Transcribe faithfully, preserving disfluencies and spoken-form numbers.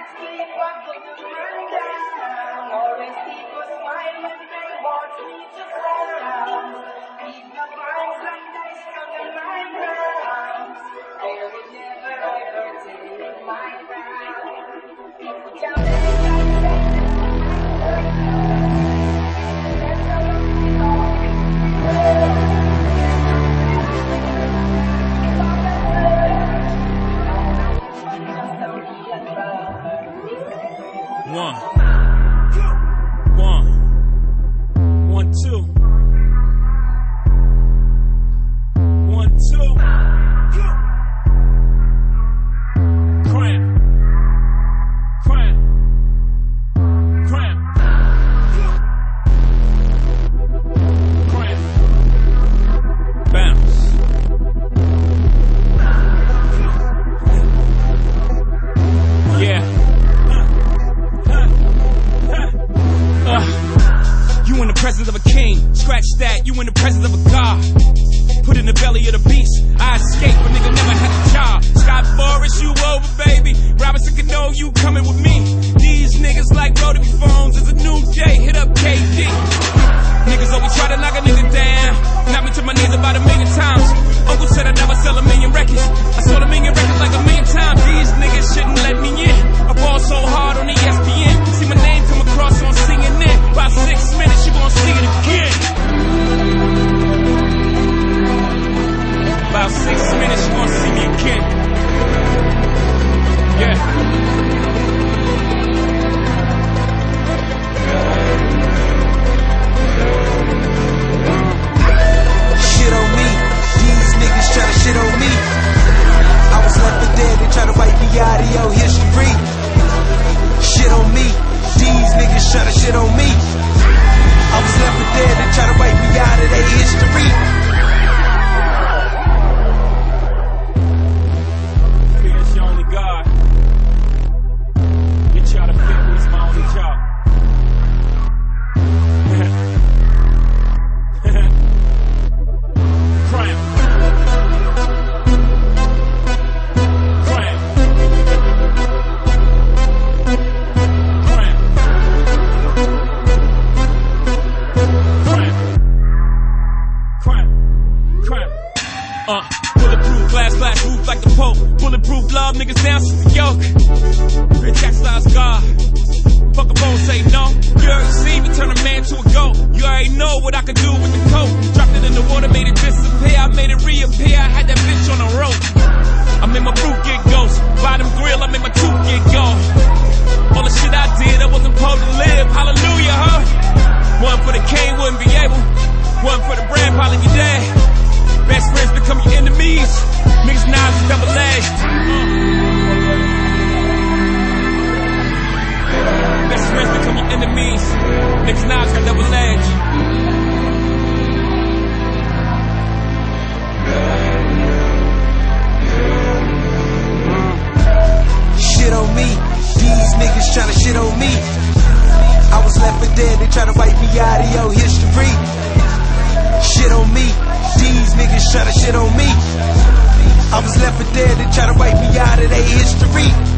sleep, I put the man down. Always keep a smile when they want me to frown. Keep my vibes and I stand my ground. They will never ever take my ground. People tell me One, one, one, two, one, two, cramp, cramp, cramp, cramp, bounce. Yeah. Uh, you in the presence of a king. Scratch that, you in the presence of a god. Put in the belly of the beast. I escape, a nigga never had a job. Scott Forrest, you over, baby. Robinson Cano, you coming with me. These niggas like rotary phones. It's a new day, hit up K D. Niggas always try to knock a nigga down. Knock me to my knees about a million times. Uncle said I'd never sell a million records. I sold a million records like a million times. These niggas shouldn't let me in. I ball so hard on E S P N. See my name come across on C N N. About six minutes, you gon' see it again. About six minutes, you gon' see me again. Yeah. Shit on me. These niggas tryna shit on me. I was left for dead, they tryna wipe me out of your history. Shit on me. These niggas tryna shit on me. I was left for dead, they tryna wipe me out of their history. Fear's your only God. You try to fit me, it's my only job. Cramp. Cramp. Cramp. Cramp. Cramp. Cramp. Uh, bulletproof glass, glass roof like the Pope. Bulletproof love, niggas down since the yoke. Bitch, exercise God. Fuck a bone, say no. You already see me turn a man to a goat. You already know what I could do with the coat. Dropped it in the water, made it disappear. I made it reappear. I had that bitch on a rope. I made my fruit get ghost. Bottom grill, I made my tooth get gone. All the shit I did, I wasn't supposed to live. Hallelujah, huh? One for the king, wouldn't be able. One for the brand, probably be dead. Best friends become your enemies. Niggas knives is double edged. Best friends become your enemies. Niggas knives are double edged. Shit on me. These niggas tryna shit on me. I was left for dead, they tryna wipe me out of your history. Shit on me. These niggas tryna shit on me. I was left for dead, they tryna wipe me out of their history.